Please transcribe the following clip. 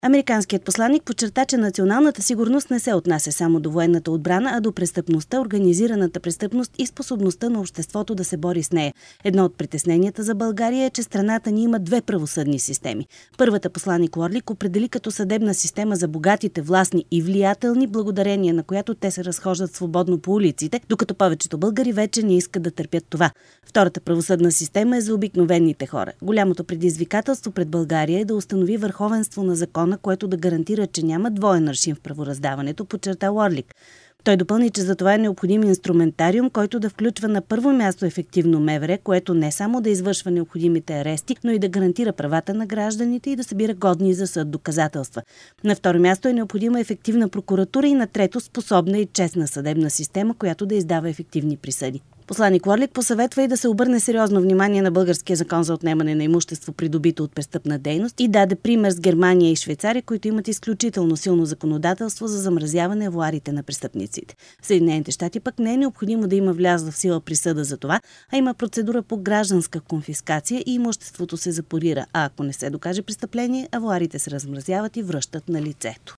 Американският посланик подчерта, че националната сигурност не се отнася само до военната отбрана, а до престъпността, организираната престъпност и способността на обществото да се бори с нея. Едно от притесненията за България е, че страната ни има две правосъдни системи. Първата, посланик Уорлик определи като съдебна система за богатите, властни и влиятелни, благодарение на която те се разхождат свободно по улиците, докато повечето българи вече не искат да търпят това. Втората правосъдна система е за обикновените хора. Голямото предизвикателство пред България е да установи върховенство на закона, което да гарантира, че няма двоен аршин в правораздаването, подчерта Уорлик. Той допълни, че за това е необходим инструментариум, който да включва на първо място ефективно МВР, което не само да извършва необходимите арести, но и да гарантира правата на гражданите и да събира годни за съд доказателства. На второ място е необходима ефективна прокуратура и на трето способна и честна съдебна система, която да издава ефективни присъди. Посланик Уорлик посъветва и да се обърне сериозно внимание на българския закон за отнемане на имущество, придобито от престъпна дейност, и даде пример с Германия и Швейцария, които имат изключително силно законодателство за замразяване авоарите на престъпниците. В Съединените щати пък не е необходимо да има влязла в сила присъда за това, а има процедура по гражданска конфискация и имуществото се запорира, а ако не се докаже престъпление, авоарите се размразяват и връщат на лицето.